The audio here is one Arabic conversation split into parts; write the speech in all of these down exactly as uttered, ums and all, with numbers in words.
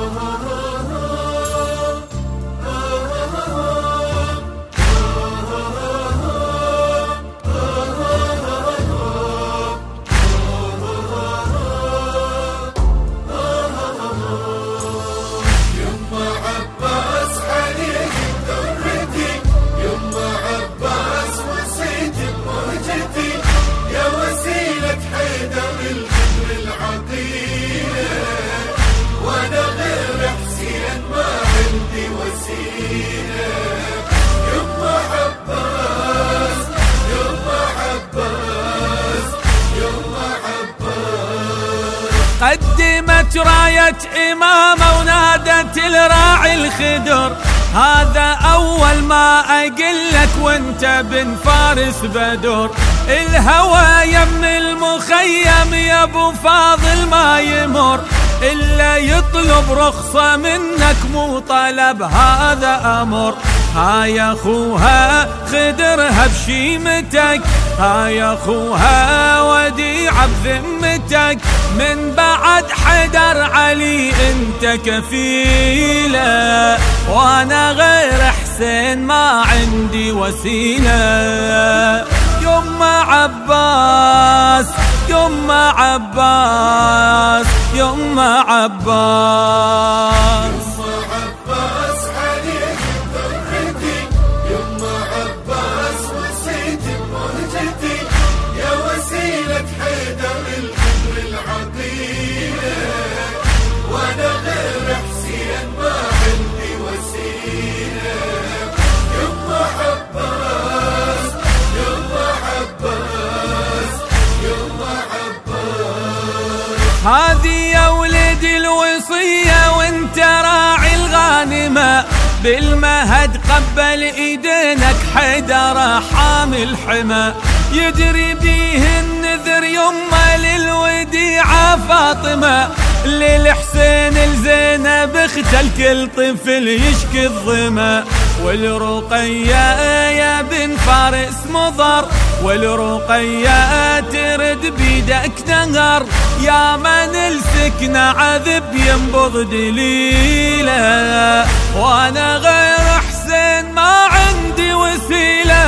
قدمت راية إمامة ونادت الراعي الخدر، هذا أول ما أقلك وانت بن فارس بدر. الهوى يم المخيم يا ابو فاضل ما يمر، إلا يطلب رخصة منك مو طلب هذا أمر. هاي أخوها خدرها بشيمتك، هاي أخوها وديعة بذمتك، من بعد حدر علي انت كفيلة، وانا غير حسين ما عندي وسيلة. يما عباس يما عباس يما عباس هذه يا ولدي الوصية وانت راعي الغانمة، بالمهد قبل ايدينك حيدر حامل حمى، يجري بيه النذر يمه للوديعة فاطمة، للحسين الزينب اخت الكل طفل يشكي الظما، والرقية يا بن فارس مضر، والرقية ترد بيدك نهر، يا من السكن عذب ينبض دليله، وانا غير حسين ما عندي وسيلة.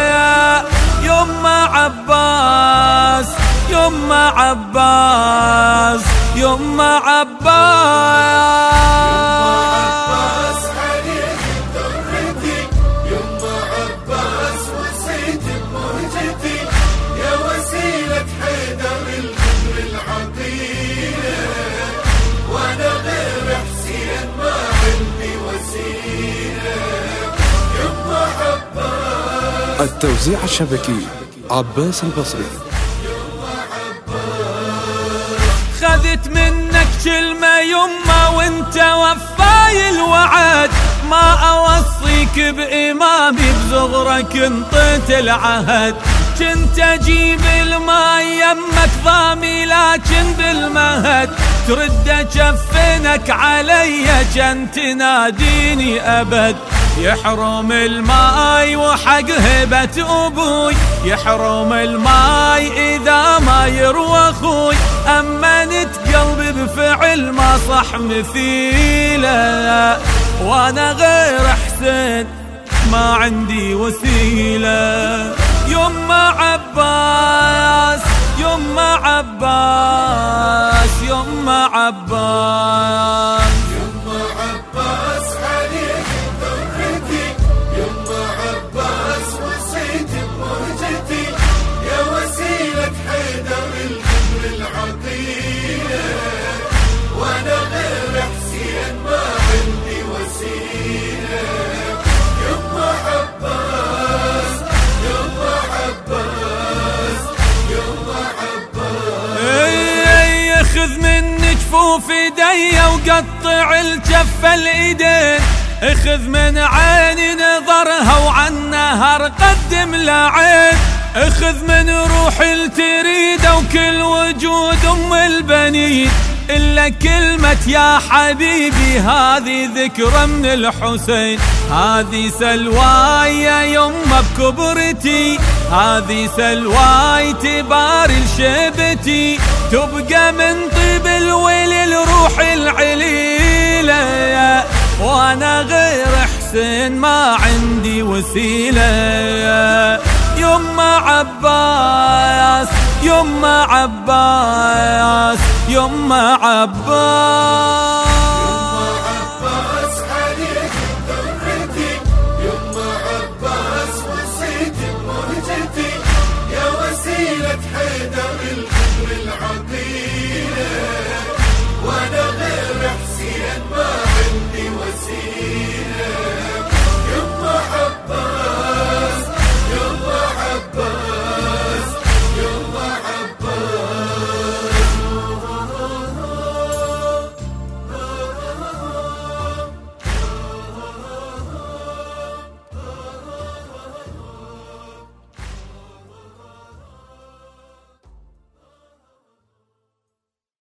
يما عباس يما عباس يما عباس التوزيع الشبكي عباس البصري. خذت منك كلمة يما وانت وفاي الوعد، ما اوصيك بإمامي بزغرك انطيت العهد، كنت اجيب الماء يمك ضامي لكن بالمهد، ترد جفنك علي كان تناديني ابد، يحرم الماي وحق هبة أبوي، يحرم الماي إذا ما يروى أخوي، أمنت قلبي بفعل ما صح مثيله، وأنا غير حسين ما عندي وسيلة. يما عباس يما عباس يما عباس خذ من جفوف ايدي وقطع الجفة الايدين، اخذ من عيني نظرها وعن نهر قدم لعين، اخذ من روحي التريده وكل وجود ام البنين، إلا كلمة يا حبيبي هذه ذكرى من الحسين، هذه سلواي يا يمه بكبرتي، هذه سلواي تباري لشيبتي، تبقى من طيب الويل الروح العليلة، وسيلة، وانا غير حسين ما عندي وسيلة. يما عباس يما عباس يما عباس